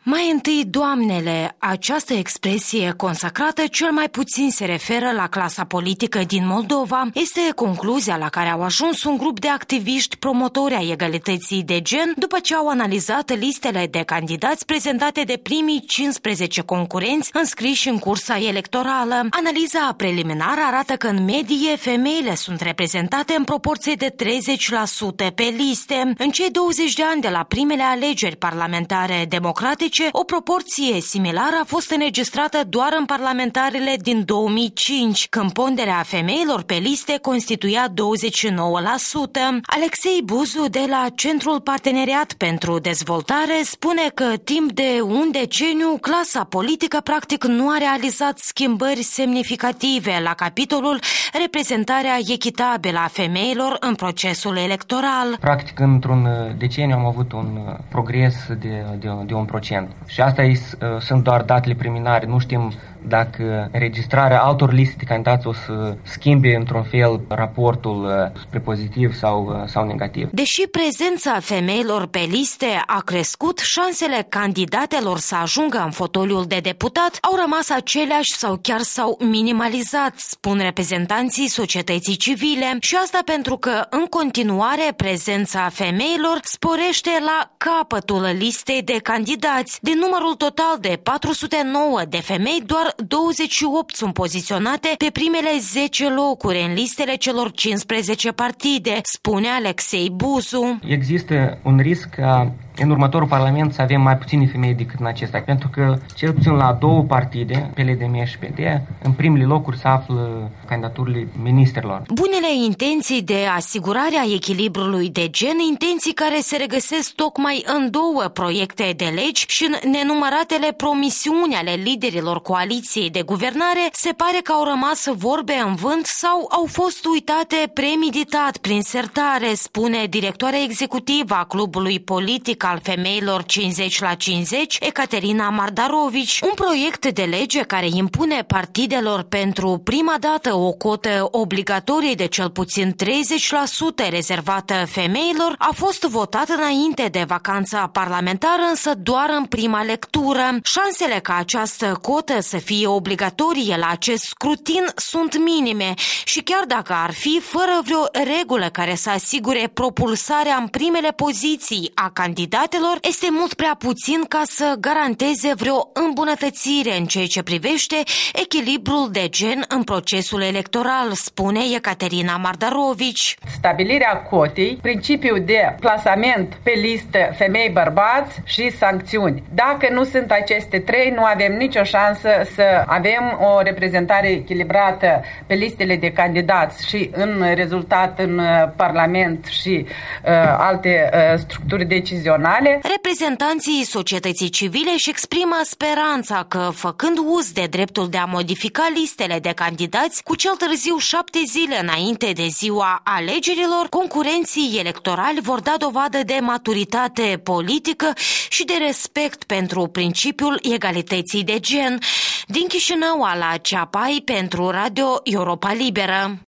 Mai întâi, doamnele, această expresie consacrată cel mai puțin se referă la clasa politică din Moldova. Este concluzia la care au ajuns un grup de activiști promotori ai egalității de gen după ce au analizat listele de candidați prezentate de primii 15 concurenți înscriși în cursa electorală. Analiza preliminară arată că în medie femeile sunt reprezentate în proporție de 30% pe liste. În cei 20 de ani de la primele alegeri parlamentare democratice, o proporție similară a fost înregistrată doar în parlamentarele din 2005, când ponderea femeilor pe liste constituia 29%. Alexei Buzu de la Centrul Parteneriat pentru Dezvoltare spune că timp de un deceniu clasa politică practic nu a realizat schimbări semnificative la capitolul reprezentarea echitabilă a femeilor în procesul electoral. Practic, într-un deceniu am avut un progres de 1%. Și asta sunt doar datele preliminare. Nu știm dacă înregistrarea altor liste de candidați o să schimbe într-un fel raportul spre pozitiv sau negativ. Deși prezența femeilor pe liste a crescut, șansele candidatelor să ajungă în fotoliul de deputat au rămas aceleași sau chiar s-au minimalizat, spun reprezentanții societății civile, și asta pentru că în continuare prezența femeilor sporește la capătul listei de candidați. Din numărul total de 409 de femei, doar 28 sunt poziționate pe primele 10 locuri în listele celor 15 partide, spune Alexei Buzu. Există un risc ca în următorul parlament să avem mai puține femei decât în acesta, pentru că cel puțin la 2 partide, PLDM și PD, în primele locuri se află candidaturile ministrilor. Bunele intenții de asigurare a echilibrului de gen, intenții care se regăsesc tocmai în 2 proiecte de legi și în nenumăratele promisiuni ale liderilor coaliției de guvernare, se pare că au rămas vorbe în vânt sau au fost uitate premeditat prin sertare, spune directoarea executivă a clubului politic al femeilor 50/50, Ecaterina Mardarovici. Un proiect de lege care impune partidelor pentru prima dată o cotă obligatorie de cel puțin 30% rezervată femeilor a fost votat înainte de vacanța parlamentară, însă doar în prima lectură. Șansele ca această cotă să fie obligatorie la acest scrutin sunt minime și chiar dacă ar fi, fără vreo regulă care să asigure propulsarea în primele poziții a candidatelor, este mult prea puțin ca să garanteze vreo îmbunătățire în ceea ce privește echilibrul de gen în procesul electoral, spune Ecaterina Mardarovici. Stabilirea cotei, principiul de plasament pe listă femei-bărbați și sancțiuni. Dacă nu sunt aceste 3, nu avem nicio șansă să avem o reprezentare echilibrată pe listele de candidați și în rezultat în Parlament și alte structuri decizionale. Reprezentanții societății civile își exprimă speranța că, făcând uz de dreptul de a modifica listele de candidați cu cel târziu 7 zile înainte de ziua alegerilor, concurenții electorali vor da dovadă de maturitate politică și de respect pentru principiul egalității de gen. Din Chișinău, Ala Ceapai pentru Radio Europa Liberă.